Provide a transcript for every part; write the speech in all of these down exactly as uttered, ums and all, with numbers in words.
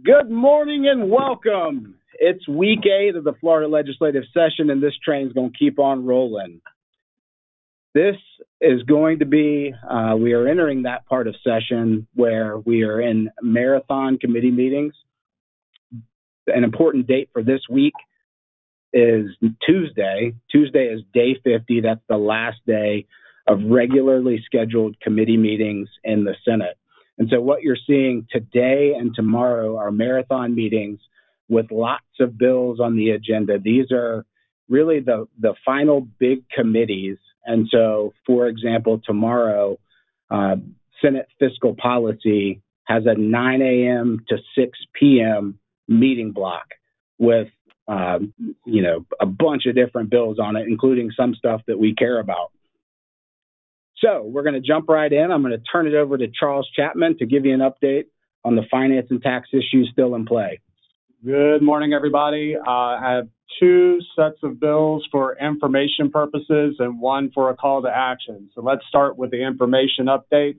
Good morning and welcome. It's week eight of the Florida legislative session, and this train's going to keep on rolling. This is going to be, uh, we are entering that part of session where we are in marathon committee meetings. An important date for this week is Tuesday. Tuesday is day fifty. That's the last day of regularly scheduled committee meetings in the Senate. And so what you're seeing today and tomorrow are marathon meetings with lots of bills on the agenda. These are really the, the final big committees. And so, for example, tomorrow, uh, Senate Fiscal Policy has a nine a.m. to six p.m. meeting block with, uh, you know, a bunch of different bills on it, including some stuff that we care about. So we're going to jump right in. I'm going to turn it over to Charles Chapman to give you an update on the finance and tax issues still in play. Good morning, everybody. Uh, I have two sets of bills for information purposes and one for a call to action. So let's start with the information updates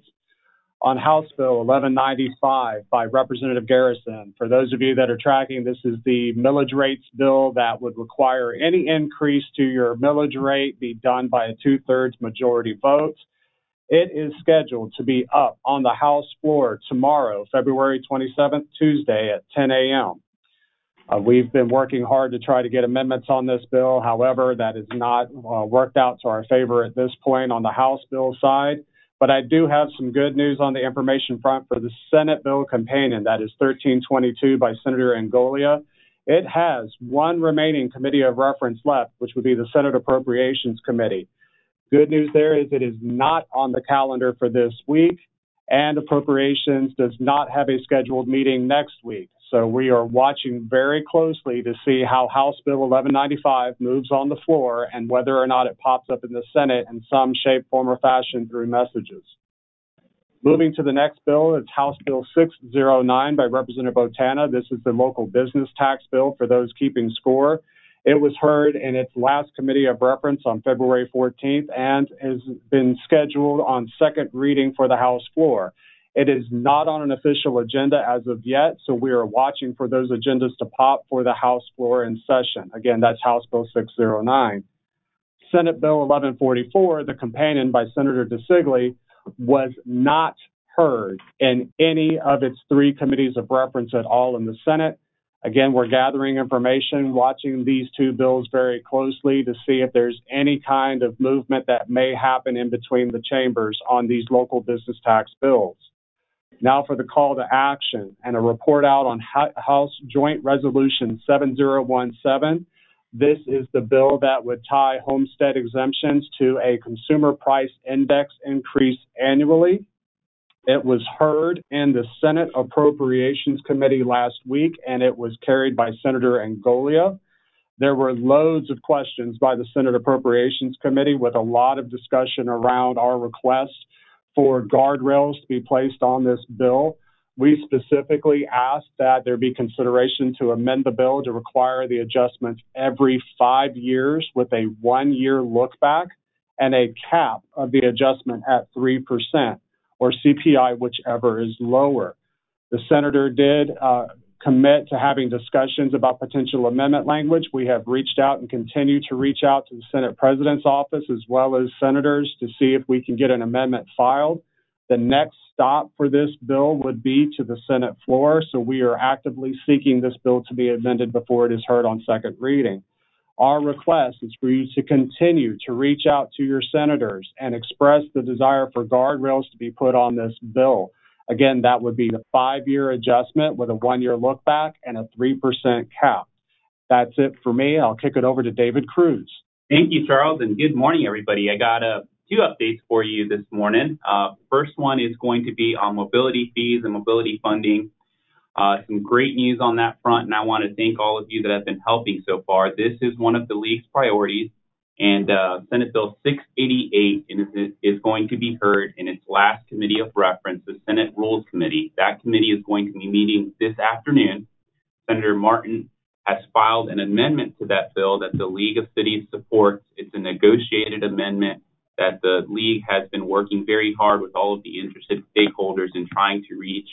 on House Bill eleven ninety-five by Representative Garrison. For those of you that are tracking, this is the millage rates bill that would require any increase to your millage rate be done by a two-thirds majority vote. It is scheduled to be up on the House floor tomorrow, February twenty-seventh, Tuesday at ten a.m. Uh, we've been working hard to try to get amendments on this bill. However, that has not uh, worked out to our favor at this point on the House bill side. But I do have some good news on the information front for the Senate bill companion. That is thirteen twenty-two by Senator Angolia. It has one remaining committee of reference left, which would be the Senate Appropriations Committee. Good news there is it is not on the calendar for this week, and Appropriations does not have a scheduled meeting next week. So we are watching very closely to see how House Bill eleven ninety-five moves on the floor and whether or not it pops up in the Senate in some shape, form, or fashion through messages. Moving to the next bill, it's House Bill six oh nine by Representative Botana. This is the local business tax bill for those keeping score. It was heard in its last committee of reference on February fourteenth and has been scheduled on second reading for the House floor. It is not on an official agenda as of yet, so we are watching for those agendas to pop for the House floor in session. Again, that's House Bill six oh nine. Senate Bill eleven forty-four, the companion by Senator DeSigley, was not heard in any of its three committees of reference at all in the Senate. Again, we're gathering information, watching these two bills very closely to see if there's any kind of movement that may happen in between the chambers on these local business tax bills. Now for the call to action and a report out on House Joint Resolution seven oh one seven. This is the bill that would tie homestead exemptions to a consumer price index increase annually. It was heard in the Senate Appropriations Committee last week, and it was carried by Senator Angolia. There were loads of questions by the Senate Appropriations Committee with a lot of discussion around our request for guardrails to be placed on this bill. We specifically asked that there be consideration to amend the bill to require the adjustments every five years with a one-year look back and a cap of the adjustment at three percent. Or C P I, whichever is lower. The senator did uh, commit to having discussions about potential amendment language. We have reached out and continue to reach out to the Senate President's office as well as senators to see if we can get an amendment filed. The next stop for this bill would be to the Senate floor, so we are actively seeking this bill to be amended before it is heard on second reading. Our request is for you to continue to reach out to your senators and express the desire for guardrails to be put on this bill. Again, that would be the five-year adjustment with a one-year look back and a three percent cap. That's it for me. I'll kick it over to David Cruz. Thank you, Charles, and good morning, everybody. I got uh, two updates for you this morning. Uh, first one is going to be on mobility fees and mobility funding. Uh, some great news on that front, and I want to thank all of you that have been helping so far. This is one of the league's priorities, and uh, Senate Bill six eighty-eight is, is going to be heard in its last committee of reference, the Senate Rules Committee. That committee is going to be meeting this afternoon. Senator Martin has filed an amendment to that bill that the League of Cities supports. It's a negotiated amendment that the league has been working very hard with all of the interested stakeholders in trying to reach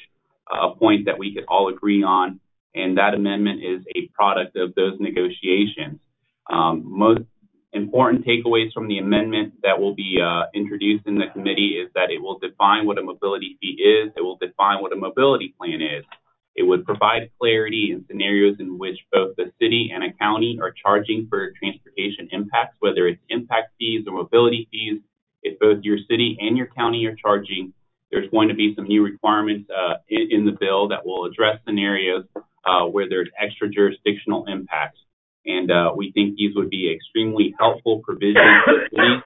a point that we could all agree on, and that amendment is a product of those negotiations. Um, most important takeaways from the amendment that will be uh, introduced in the committee is that it will define what a mobility fee is. It will define what a mobility plan is. It would provide clarity in scenarios in which both the city and a county are charging for transportation impacts, whether it's impact fees or mobility fees. If both your city and your county are charging, there's going to be some new requirements uh, in, in the bill that will address scenarios uh, where there's extra jurisdictional impacts. And uh, we think these would be extremely helpful provisions for cities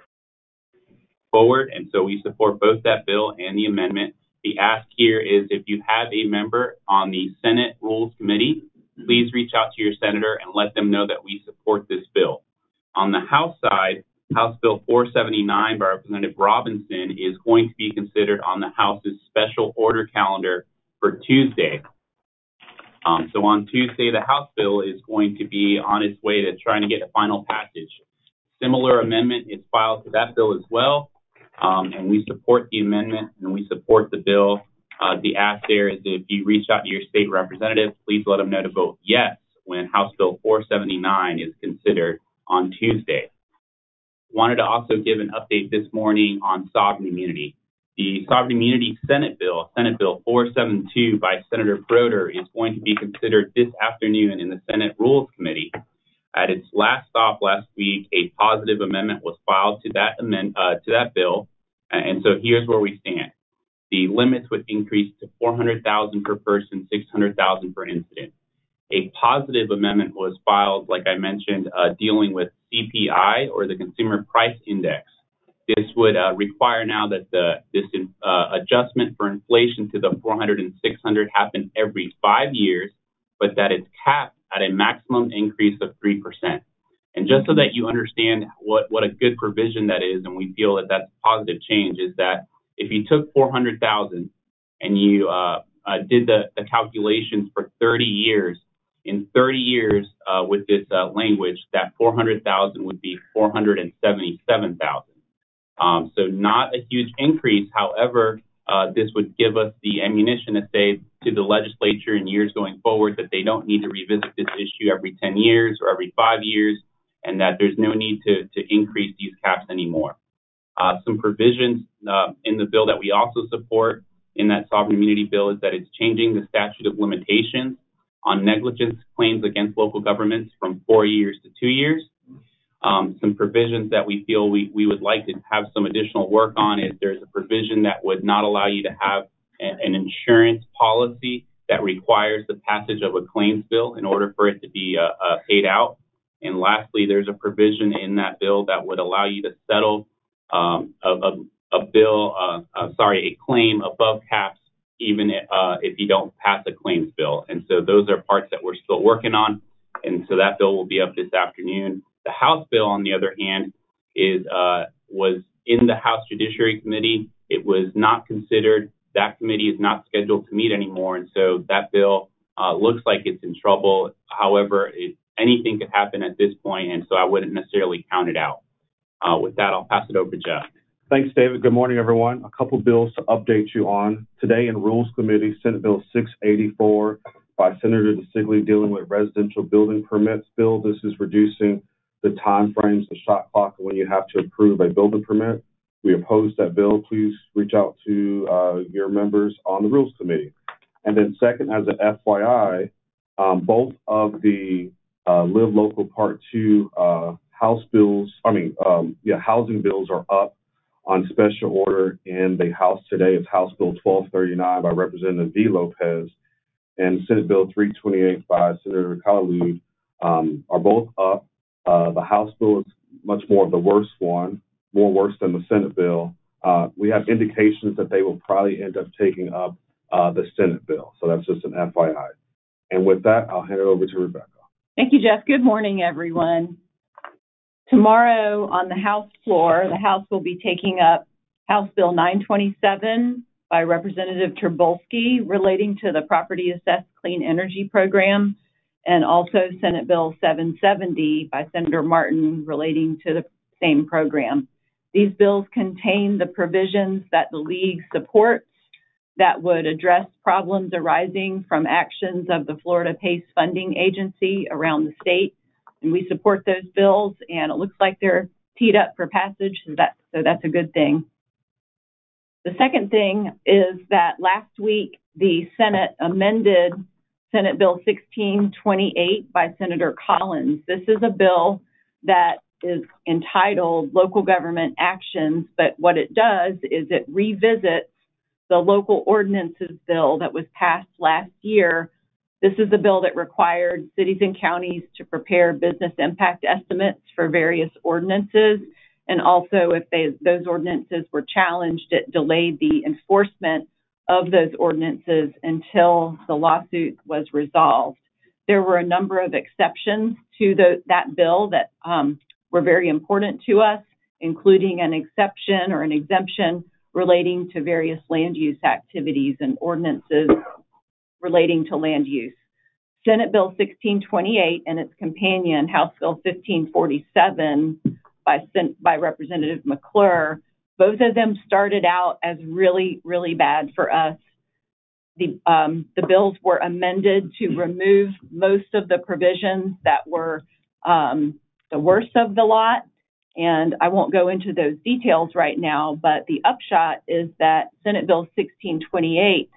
forward. And so we support both that bill and the amendment. The ask here is if you have a member on the Senate Rules Committee, please reach out to your senator and let them know that we support this bill. On the House side, House Bill four seventy-nine by Representative Robinson is going to be considered on the House's special order calendar for Tuesday. Um, so on Tuesday, the House bill is going to be on its way to trying to get a final passage. Similar amendment is filed to that bill as well, um, and we support the amendment and we support the bill. Uh, the ask there is if you reach out to your state representative, please let them know to vote yes when House Bill four seventy-nine is considered on Tuesday. Wanted to also give an update this morning on sovereign immunity. The Sovereign Immunity Senate Bill, Senate Bill four seventy-two by Senator Broder, is going to be considered this afternoon in the Senate Rules Committee. At its last stop last week, a positive amendment was filed to that amend, uh, to that bill, and so here's where we stand. The limits would increase to four hundred thousand dollars per person, six hundred thousand dollars per incident. A positive amendment was filed, like I mentioned, uh, dealing with C P I, or the Consumer Price Index. This would uh, require now that the this uh, adjustment for inflation to the four hundred and six hundred happen every five years, but that it's capped at a maximum increase of three percent. And just so that you understand what, what a good provision that is, and we feel that that's a positive change, is that if you took four hundred thousand and you uh, uh, did the, the calculations for thirty years, in thirty years uh, with this uh, language, that four hundred thousand would be four hundred seventy-seven thousand. Um, so not a huge increase. However, uh, this would give us the ammunition to say to the legislature in years going forward that they don't need to revisit this issue every ten years or every five years, and that there's no need to, to increase these caps anymore. Uh, some provisions uh, in the bill that we also support in that sovereign immunity bill is that it's changing the statute of limitations on negligence claims against local governments from four years to two years. Um, some provisions that we feel we, we would like to have some additional work on is there's a provision that would not allow you to have a, an insurance policy that requires the passage of a claims bill in order for it to be uh, uh, paid out. And lastly, there's a provision in that bill that would allow you to settle um, a, a, a bill, uh, uh, sorry, a claim above caps, even uh, if you don't pass a claims bill. And so those are parts that we're still working on. And so that bill will be up this afternoon. The House bill, on the other hand, is uh, was in the House Judiciary Committee. It was not considered. That committee is not scheduled to meet anymore, and so that bill uh, looks like it's in trouble. However, it, anything could happen at this point, and so I wouldn't necessarily count it out. Uh, with that, I'll pass it over to Jeff. Thanks, David. Good morning, everyone. A couple bills to update you on. Today in Rules Committee, Senate Bill six eighty-four by Senator DeSigley dealing with residential building permits bill. This is reducing the time frames, the shot clock when you have to approve a building permit. We oppose that bill. Please reach out to uh, your members on the Rules Committee. And then second, as an F Y I, um, both of the uh, Live Local Part two uh, House bills, I mean, um, yeah, housing bills are up on special order in the House today. It's House Bill twelve thirty-nine by Representative V. Lopez and Senate Bill three twenty-eight by Senator Kalalude um, are both up. Uh, the House bill is much more of the worst one, more worse than the Senate bill. Uh, we have indications that they will probably end up taking up uh, the Senate bill. So that's just an F Y I. And with that, I'll hand it over to Rebecca. Thank you, Jeff. Good morning, everyone. Tomorrow on the House floor, the House will be taking up House Bill nine twenty-seven by Representative Terbolsky relating to the Property Assessed Clean Energy Program, and also Senate Bill seven seventy by Senator Martin relating to the same program. These bills contain the provisions that the League supports that would address problems arising from actions of the Florida PACE Funding Agency around the state. And we support those bills, and it looks like they're teed up for passage, so, that, so that's a good thing. The second thing is that last week the Senate amended Senate Bill sixteen twenty-eight by Senator Collins. This is a bill that is entitled Local Government Actions, but what it does is it revisits the local ordinances bill that was passed last year. This is a bill that required cities and counties to prepare business impact estimates for various ordinances. And also, if they, those ordinances were challenged, it delayed the enforcement of those ordinances until the lawsuit was resolved. There were a number of exceptions to the, that bill that um, were very important to us, including an exception or an exemption relating to various land use activities and ordinances relating to land use. Senate Bill sixteen twenty-eight and its companion, House Bill fifteen forty-seven by, by Representative McClure, both of them started out as really, really bad for us. The, um, the bills were amended to remove most of the provisions that were um, the worst of the lot. And I won't go into those details right now, but the upshot is that Senate Bill sixteen twenty-eight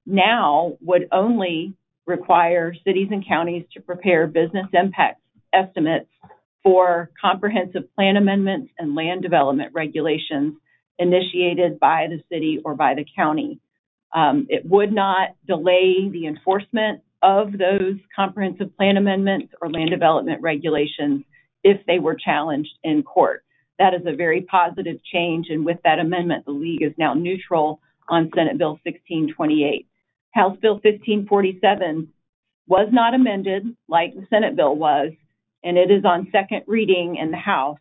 now would only require cities and counties to prepare business impact estimates for comprehensive plan amendments and land development regulations initiated by the city or by the county. Um, it would not delay the enforcement of those comprehensive plan amendments or land development regulations if they were challenged in court. That is a very positive change, and with that amendment, the league is now neutral on Senate Bill sixteen twenty-eight. House Bill fifteen forty-seven was not amended like the Senate bill was, and it is on second reading in the House.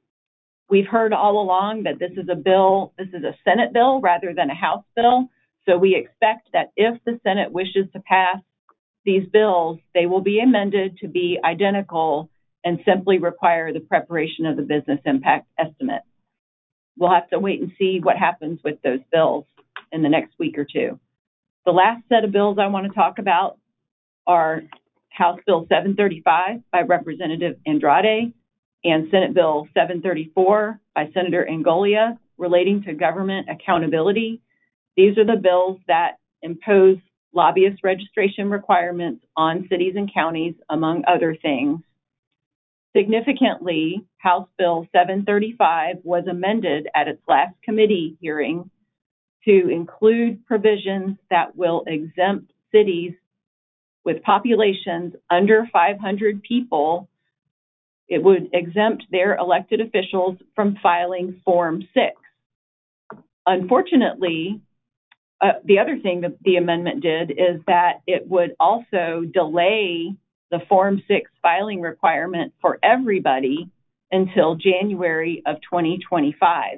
We've heard all along that this is a bill, this is a Senate bill rather than a House bill, so we expect that if the Senate wishes to pass these bills, they will be amended to be identical and simply require the preparation of the business impact estimate. We'll have to wait and see what happens with those bills in the next week or two. The last set of bills I want to talk about are House Bill seven thirty-five by Representative Andrade and Senate Bill seven thirty-four by Senator Angolia relating to government accountability. These are the bills that impose lobbyist registration requirements on cities and counties, among other things. Significantly, House Bill seven thirty-five was amended at its last committee hearing to include provisions that will exempt cities with populations under five hundred people. It would exempt their elected officials from filing Form six. Unfortunately, uh, the other thing that the amendment did is that it would also delay the Form six filing requirement for everybody until January of twenty twenty-five.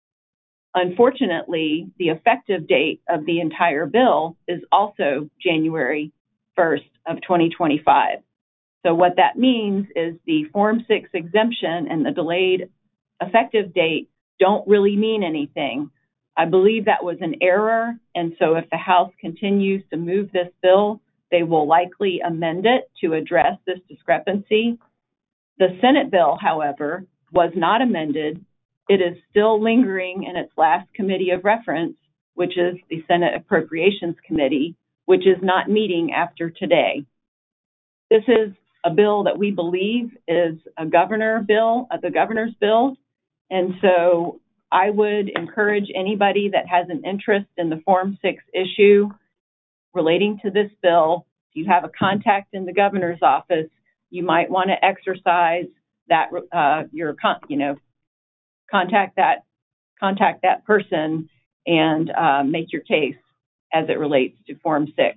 Unfortunately, the effective date of the entire bill is also January first of twenty twenty-five. So what that means is the Form six exemption and the delayed effective date don't really mean anything. I believe that was an error, and so if the House continues to move this bill, they will likely amend it to address this discrepancy. The Senate bill, however, was not amended. It is still lingering in its last committee of reference, which is the Senate Appropriations Committee, which is not meeting after today. This is a bill that we believe is a governor bill, uh, the governor's bill, and so I would encourage anybody that has an interest in the Form six issue relating to this bill. If you have a contact in the governor's office, you might want to exercise that, uh, your, con- you know, contact that, contact that person and uh, make your case as it relates to Form six.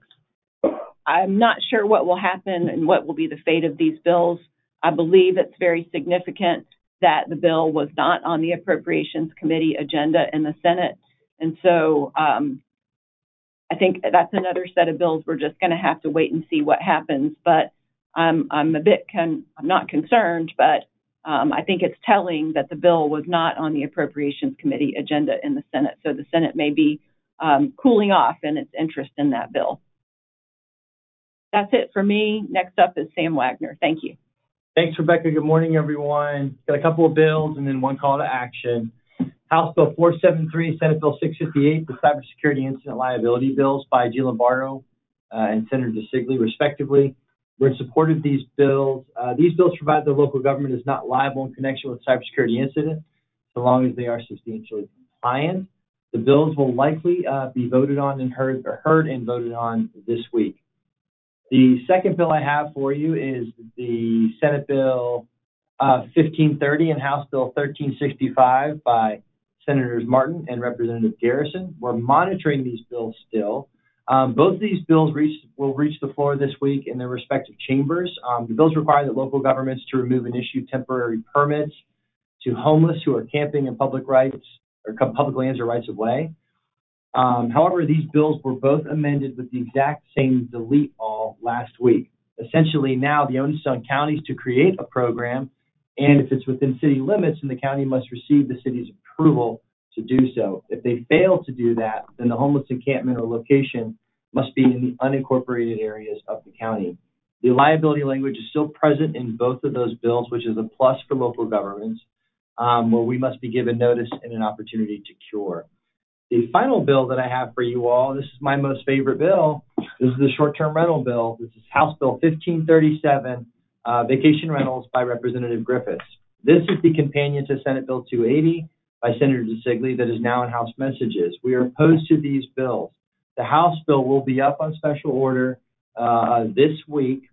I'm not sure what will happen and what will be the fate of these bills. I believe it's very significant that the bill was not on the Appropriations Committee agenda in the Senate. And so um, I think that's another set of bills we're just going to have to wait and see what happens. But I'm, I'm a bit, con- I'm not concerned, but um, I think it's telling that the bill was not on the Appropriations Committee agenda in the Senate. So the Senate may be um, cooling off in its interest in that bill. That's it for me. Next up is Sam Wagner. Thank you. Thanks, Rebecca. Good morning, everyone. Got a couple of bills and then one call to action. House Bill four seventy-three, Senate Bill six fifty-eight, the cybersecurity incident liability bills by G. Lombardo uh, and Senator DeSigley, respectively. We're in support of these bills. Uh, these bills provide the local government is not liable in connection with cybersecurity incident, so long as they are substantially compliant. The bills will likely uh, be voted on and heard, or heard and voted on this week. The second bill I have for you is the Senate Bill uh, fifteen thirty and House Bill thirteen sixty-five by Senators Martin and Representative Garrison. We're monitoring these bills still. Um, both of these bills reach, will reach the floor this week in their respective chambers. Um, the bills require that local governments to remove and issue temporary permits to homeless who are camping in public rights or public lands or rights of way. Um, however, these bills were both amended with the exact same delete all last week. Essentially, now the onus is on counties to create a program, and if it's within city limits, then the county must receive the city's approval to do so. If they fail to do that, then the homeless encampment or location must be in the unincorporated areas of the county. The liability language is still present in both of those bills, which is a plus for local governments, um, where we must be given notice and an opportunity to cure. The final bill that I have for you all, this is my most favorite bill. This is the short-term rental bill. This is House Bill fifteen thirty-seven, uh, Vacation Rentals by Representative Griffiths. This is the companion to Senate Bill two eighty by Senator DeSigley that is now in House Messages. We are opposed to these bills. The House bill will be up on special order uh, this week.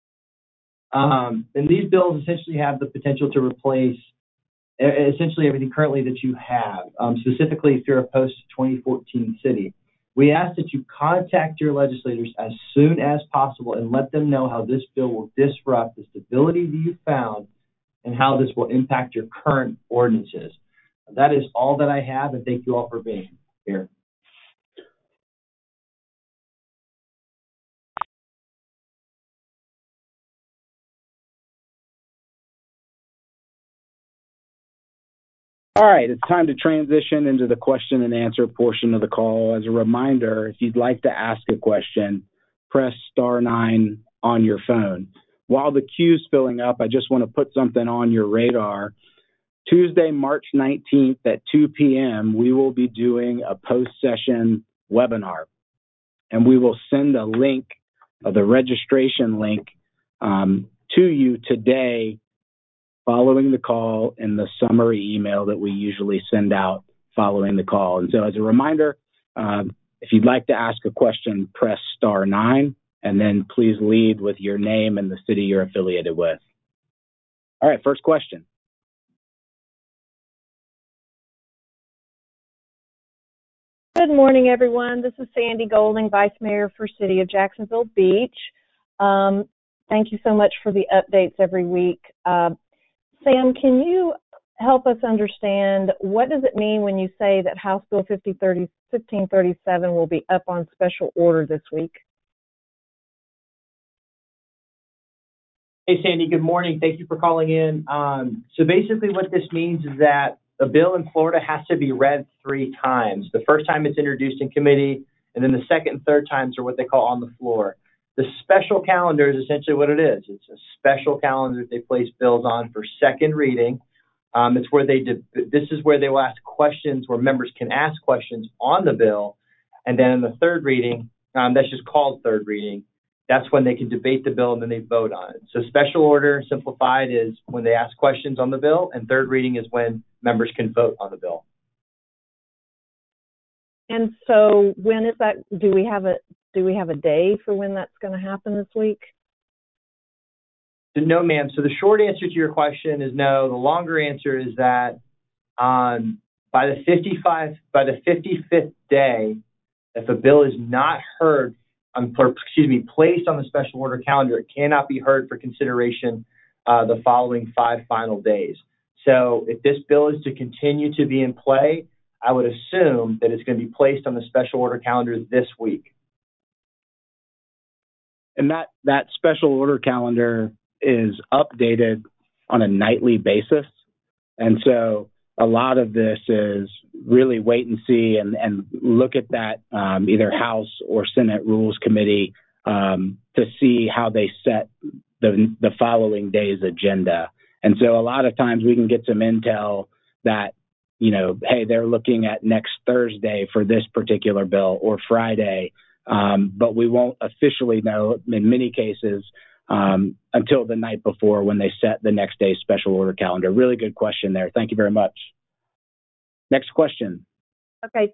Um, and these bills essentially have the potential to replace essentially everything currently that you have, um, specifically if you're opposed to twenty fourteen city. We ask that you contact your legislators as soon as possible and let them know how this bill will disrupt the stability that you found and how this will impact your current ordinances. That is all that I have, and thank you all for being here. All right, it's time to transition into the question and answer portion of the call. As a reminder, if you'd like to ask a question, press star nine on your phone. While the queue's filling up, I just want to put something on your radar. Tuesday, March nineteenth at two p.m., we will be doing a post-session webinar, and we will send a link, uh, the registration link, um, to you today following the call in the summary email that we usually send out following the call. And so as a reminder, um, if you'd like to ask a question, press star nine, and then please lead with your name and the city you're affiliated with. All right, first question. Good morning, everyone. This is Sandy Golding, Vice Mayor for City of Jacksonville Beach. Um, thank you so much for the updates every week. Uh, Sam, can you help us understand what does it mean when you say that House Bill fifteen thirty-seven will be up on special order this week? Hey, Sandy, good morning. Thank you for calling in. Um, so basically what this means is that a bill in Florida has to be read three times. The first time it's introduced in committee, and then the second and third times are what they call on the floor. The special calendar is essentially what it is. It's a special calendar that they place bills on for second reading. Um, it's where they de- this is where they will ask questions, where members can ask questions on the bill, and then in the third reading, um, that's just called third reading. That's when they can debate the bill and then they vote on it. So special order, simplified, is when they ask questions on the bill, and third reading is when members can vote on the bill. And so when is that? Do we have a do we have a day for when that's going to happen this week? No, ma'am. So the short answer to your question is no. The longer answer is that um, by the fifty-five by the fifty-fifth day, if a bill is not heard, um, or, excuse me, placed on the special order calendar, it cannot be heard for consideration uh, the following five final days. So if this bill is to continue to be in play, I would assume that it's going to be placed on the special order calendar this week. And that, that special order calendar is updated on a nightly basis. And so a lot of this is really wait and see and, and look at that um, either House or Senate Rules Committee um, to see how they set the, the following day's agenda. And so a lot of times we can get some intel that, you know, hey, they're looking at next Thursday for this particular bill or Friday, um, but we won't officially know in many cases um, until the night before when they set the next day's special order calendar. Really good question there. Thank you very much. Next question. Okay.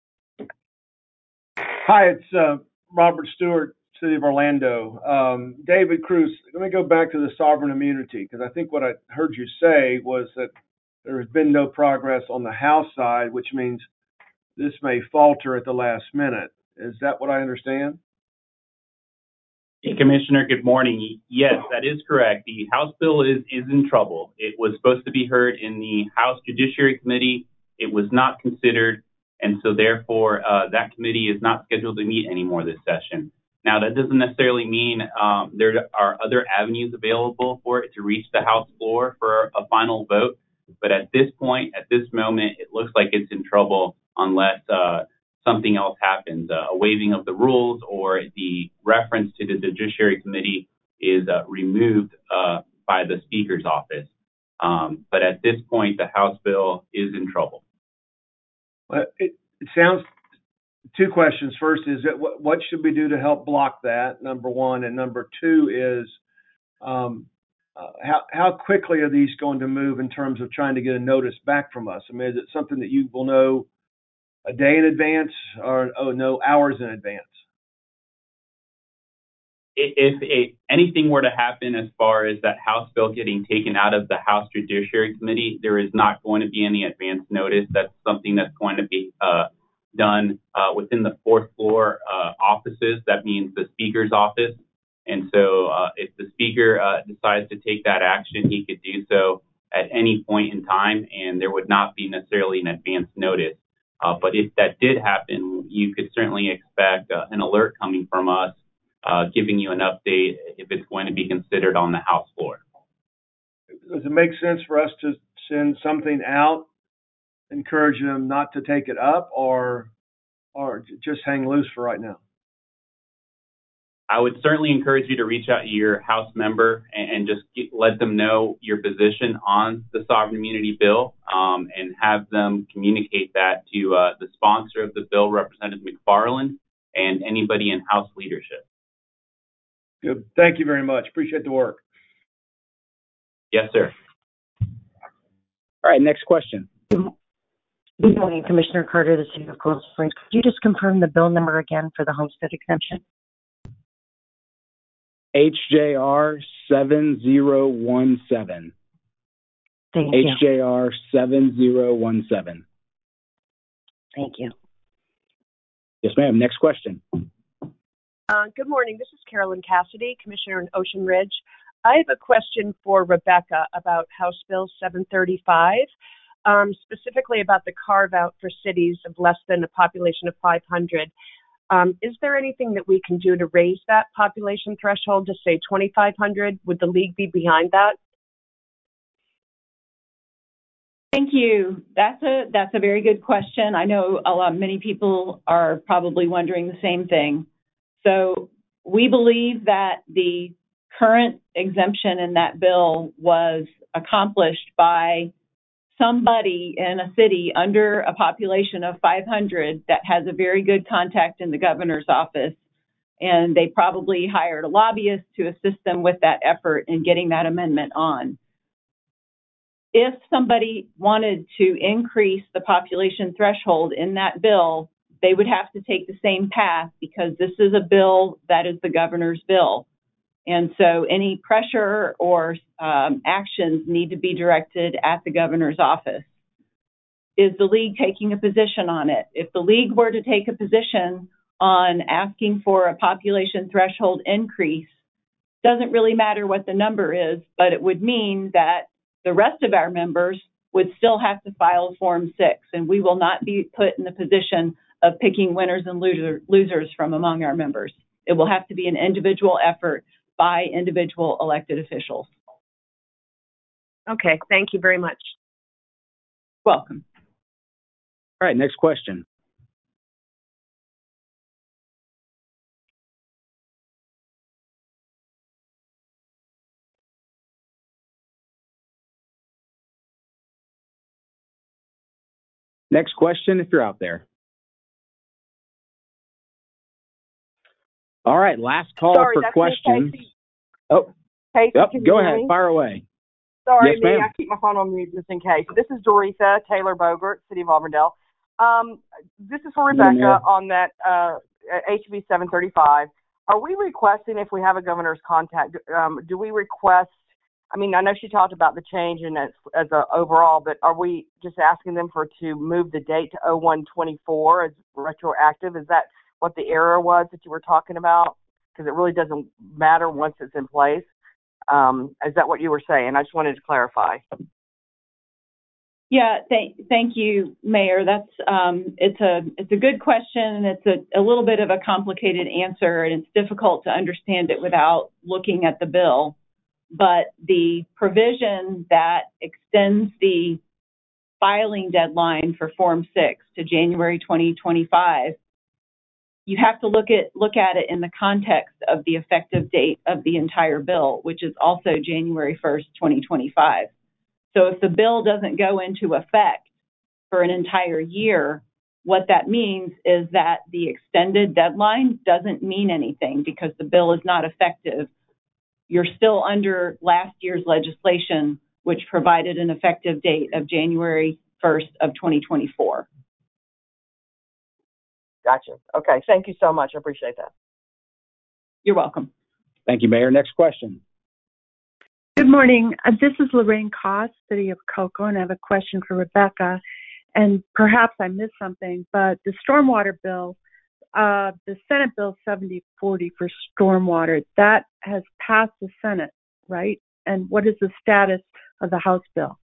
Hi, it's uh, Robert Stewart, City of Orlando. Um, David Cruz, let me go back to the sovereign immunity, because I think what I heard you say was that there has been no progress on the House side, which means this may falter at the last minute. Is that what I understand? Hey, Commissioner, good morning. Yes, that is correct. The House bill is, is in trouble. It was supposed to be heard in the House Judiciary Committee. It was not considered, and so therefore uh, that committee is not scheduled to meet anymore this session. Now, that doesn't necessarily mean um, there are other avenues available for it to reach the House floor for a final vote, but at this point, at this moment, it looks like it's in trouble unless uh, something else happens, uh, a waiving of the rules or the reference to the Judiciary Committee is uh, removed uh, by the Speaker's office. Um, but at this point, the House bill is in trouble. Well, it, it sounds, two questions. First is that what, what should we do to help block that, number one? And number two is um, uh, how, how quickly are these going to move in terms of trying to get a notice back from us? I mean, is it something that you will know a day in advance or, oh, no, hours in advance? If, if anything were to happen as far as that House bill getting taken out of the House Judiciary Committee, there is not going to be any advance notice. That's something that's going to be uh, done uh, within the fourth floor uh, offices. That means the Speaker's office. And so uh, if the Speaker uh, decides to take that action, he could do so at any point in time, and there would not be necessarily an advance notice. Uh, but if that did happen, you could certainly expect uh, an alert coming from us Uh, giving you an update if it's going to be considered on the House floor. Does it make sense for us to send something out, encouraging them not to take it up, or or just hang loose for right now? I would certainly encourage you to reach out to your House member and, and just get, let them know your position on the sovereign immunity bill um, and have them communicate that to uh, the sponsor of the bill, Representative McFarland, and anybody in House leadership. Good. Thank you very much. Appreciate the work. Yes, sir. All right, next question. Good morning, Commissioner Carter, the City of Coral Springs. Could you just confirm the bill number again for the homestead exemption? H J R seven zero one seven. Thank H J you. R seven zero one seven. Thank you. Yes, ma'am. Next question. Uh, good morning. This is Carolyn Cassidy, Commissioner in Ocean Ridge. I have a question for Rebecca about House Bill seven thirty-five, um, specifically about the carve-out for cities of less than a population of five hundred. Um, is there anything that we can do to raise that population threshold to, say, twenty-five hundred? Would the league be behind that? Thank you. That's a that's a very good question. I know a lot, many people are probably wondering the same thing. So we believe that the current exemption in that bill was accomplished by somebody in a city under a population of five hundred that has a very good contact in the governor's office. And they probably hired a lobbyist to assist them with that effort in getting that amendment on. If somebody wanted to increase the population threshold in that bill, they would have to take the same path because this is a bill that is the governor's bill. And so any pressure or um, actions need to be directed at the governor's office. Is the league taking a position on it? If the league were to take a position on asking for a population threshold increase, doesn't really matter what the number is, but it would mean that the rest of our members would still have to file Form six, and we will not be put in the position of picking winners and loser, losers from among our members. It will have to be an individual effort by individual elected officials. Okay, thank you very much. Welcome. All right, next question. Next question, if you're out there. All right, last call Sorry, for that's questions. me, Casey. Oh, Casey, yep, can you go hear ahead, me? fire away. Sorry, Yes, me. ma'am. I keep my phone on mute just in case. This is Doretha Taylor Bogert, City of Auburndale. Um, this is for Rebecca on that uh, H B seven thirty-five. Are we requesting, if we have a governor's contact, um, do we request, I mean, I know she talked about the change in as, as a overall, but are we just asking them for to move the date to oh one twenty-four as retroactive? Is that what the error was that you were talking about? Because it really doesn't matter once it's in place. Um, is that what you were saying? I just wanted to clarify. Yeah, thank thank you, Mayor. That's um, it's a it's a good question, and it's a, a little bit of a complicated answer, and it's difficult to understand it without looking at the bill. But the provision that extends the filing deadline for Form six to January twenty twenty-five, you have to look at look at it in the context of the effective date of the entire bill, which is also January first, twenty twenty-five. So if the bill doesn't go into effect for an entire year, what that means is that the extended deadline doesn't mean anything because the bill is not effective. You're still under last year's legislation, which provided an effective date of January first of twenty twenty-four. Gotcha. Okay. Thank you so much. I appreciate that. You're welcome. Thank you, Mayor. Next question. Good morning. Uh, this is Lorraine Koss, City of Cocoa, and I have a question for Rebecca. And perhaps I missed something, but the stormwater bill, uh, the Senate Bill seventy forty for stormwater, that has passed the Senate, right? And what is the status of the House bill?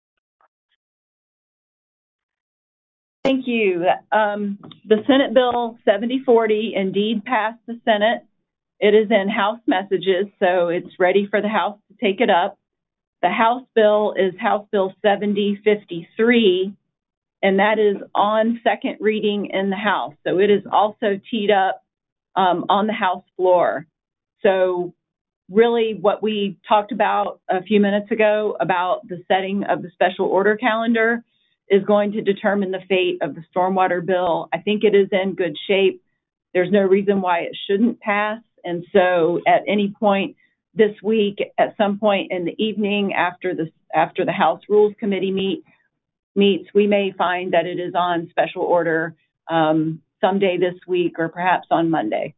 Thank you. Um, the Senate Bill seventy forty indeed passed the Senate. It is in House messages, so it's ready for the House to take it up. The House bill is House Bill seventy fifty-three, and that is on second reading in the House. So it is also teed up um, on the House floor. So really what we talked about a few minutes ago about the setting of the special order calendar is going to determine the fate of the stormwater bill. I think it is in good shape. There's no reason why it shouldn't pass. And so at any point this week, at some point in the evening after the, after the House Rules Committee meet, meets, we may find that it is on special order um, someday this week or perhaps on Monday.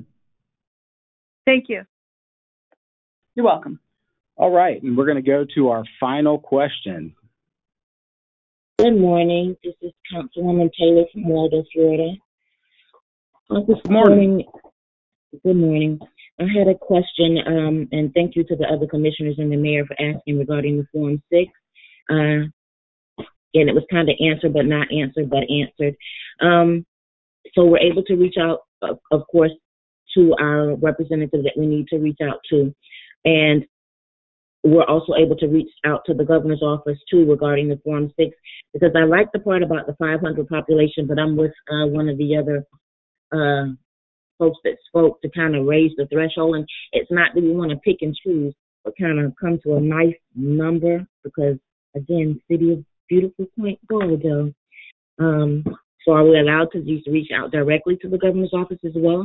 Thank you. You're welcome. All right, and we're going to go to our final question. Good morning. This is Councilwoman Taylor from Waldo, Florida. Uh, this Good morning. morning. Good morning. I had a question, um, and thank you to the other commissioners and the mayor for asking regarding the Form six. Uh, and it was kind of answered, but not answered, but answered. Um, so we're able to reach out, of, of course, to our representative that we need to reach out to. And we're also able to reach out to the governor's office, too, regarding the Form six, because I like the part about the five hundred population, but I'm with uh, one of the other uh, folks that spoke to kind of raise the threshold. And it's not that we want to pick and choose, but kind of come to a nice number because, again, City of Beautiful Point, Waldo. Um, so are we allowed to just reach out directly to the governor's office as well?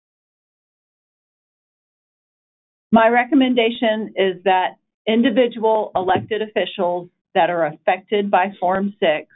My recommendation is that individual elected officials that are affected by Form six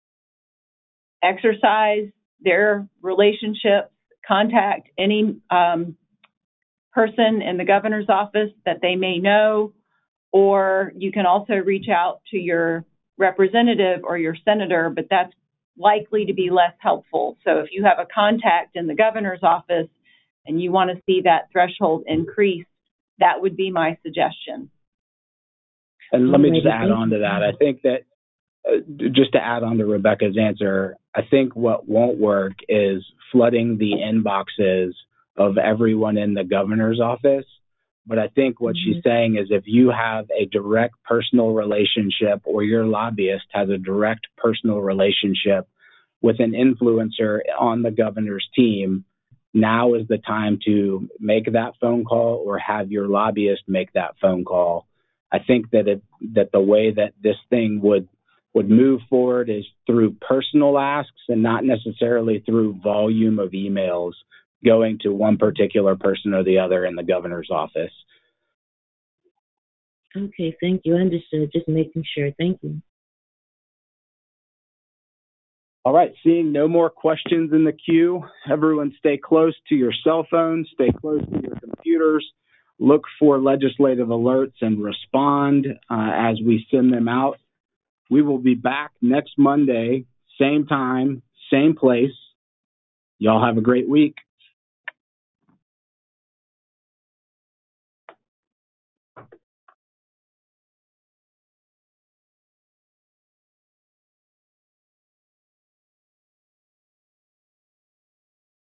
exercise their relationships, contact any um, person in the governor's office that they may know, or you can also reach out to your representative or your senator, but that's likely to be less helpful. So if you have a contact in the governor's office and you want to see that threshold increase, that would be my suggestion. And let me just add on to that. I think that uh, just to add on to Rebecca's answer, I think what won't work is flooding the inboxes of everyone in the governor's office But I think what Mm-hmm. she's saying is if you have a direct personal relationship or your lobbyist has a direct personal relationship with an influencer on the governor's team, now is the time to make that phone call or have your lobbyist make that phone call. I think that it, that the way that this thing would would move forward is through personal asks and not necessarily through volume of emails going to one particular person or the other in the governor's office. Okay, thank you. Understood. Just making sure. Thank you. All right, seeing no more questions in the queue, everyone stay close to your cell phones, stay close to your computers, look for legislative alerts and respond uh, as we send them out. We will be back next Monday, same time, same place. Y'all have a great week.